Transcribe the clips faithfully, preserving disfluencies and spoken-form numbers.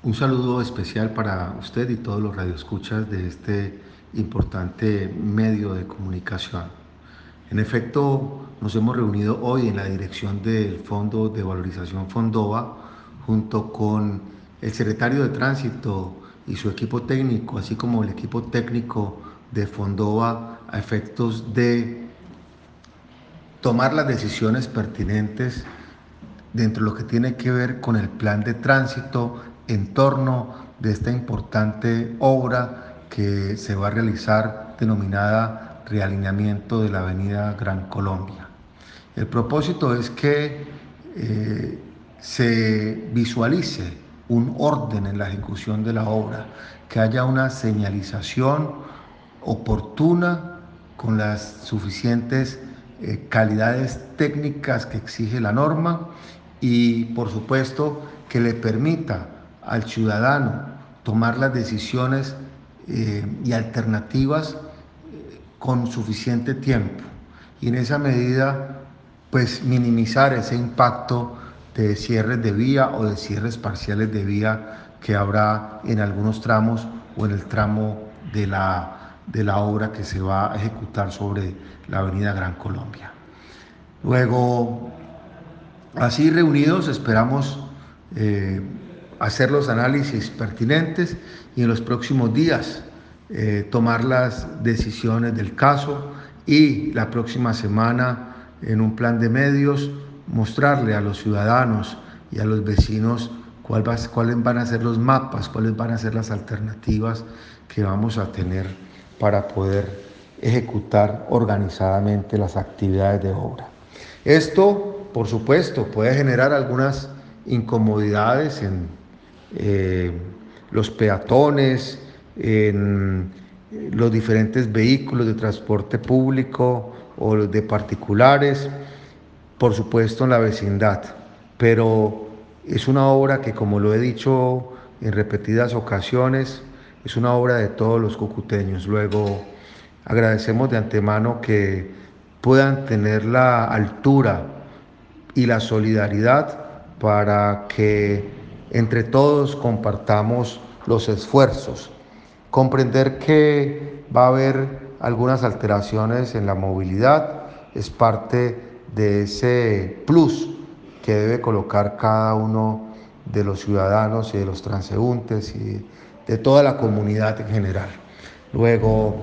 Un saludo especial para usted y todos los radioescuchas de este importante medio de comunicación. En efecto, nos hemos reunido hoy en la dirección del Fondo de Valorización Fondova junto con el secretario de Tránsito y su equipo técnico, así como el equipo técnico de Fondova a efectos de tomar las decisiones pertinentes dentro de lo que tiene que ver con el plan de tránsito en torno de esta importante obra que se va a realizar denominada realineamiento de la avenida Gran Colombia. El propósito es que eh, se visualice un orden en la ejecución de la obra, que haya una señalización oportuna con las suficientes eh, calidades técnicas que exige la norma y por supuesto que le permita al ciudadano tomar las decisiones eh, y alternativas eh, con suficiente tiempo y en esa medida pues minimizar ese impacto de cierres de vía o de cierres parciales de vía que habrá en algunos tramos o en el tramo de la, de la obra que se va a ejecutar sobre la avenida Gran Colombia. Luego, así reunidos esperamos eh, hacer los análisis pertinentes y en los próximos días eh, tomar las decisiones del caso y la próxima semana en un plan de medios mostrarle a los ciudadanos y a los vecinos cuál va, cuáles van a ser los mapas, cuáles van a ser las alternativas que vamos a tener para poder ejecutar organizadamente las actividades de obra. Esto, por supuesto, puede generar algunas incomodidades en eh, los peatones, en los diferentes vehículos de transporte público o los de particulares, por supuesto en la vecindad, pero es una obra que, como lo he dicho en repetidas ocasiones, es una obra de todos los cucuteños. Luego, agradecemos de antemano que puedan tener la altura y la solidaridad para que entre todos compartamos los esfuerzos. Comprender que va a haber algunas alteraciones en la movilidad es parte de ese plus que debe colocar cada uno de los ciudadanos y de los transeúntes y de toda la comunidad en general. Luego,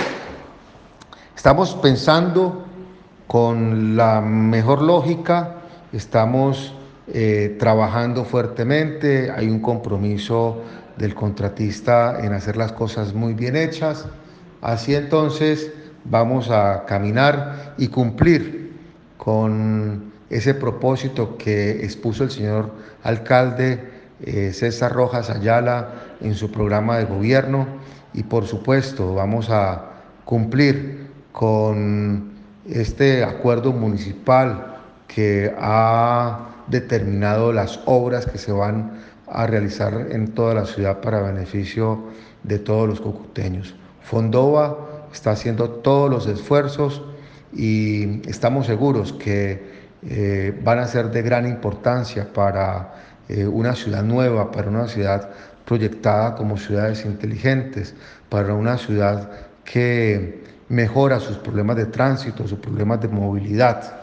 estamos pensando con la mejor lógica, estamos eh, trabajando fuertemente, hay un compromiso del contratista en hacer las cosas muy bien hechas, así entonces vamos a caminar y cumplir con ese propósito que expuso el señor alcalde eh, César Rojas Ayala en su programa de gobierno y por supuesto vamos a cumplir con este acuerdo municipal que ha determinado las obras que se van a realizar en toda la ciudad para beneficio de todos los cucuteños. Fondova está haciendo todos los esfuerzos y estamos seguros que eh, van a ser de gran importancia para eh, una ciudad nueva, para una ciudad proyectada como ciudades inteligentes, para una ciudad que mejora sus problemas de tránsito, sus problemas de movilidad.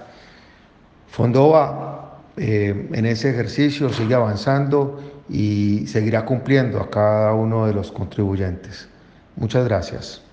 Fondova eh, en ese ejercicio sigue avanzando y seguirá cumpliendo a cada uno de los contribuyentes. Muchas gracias.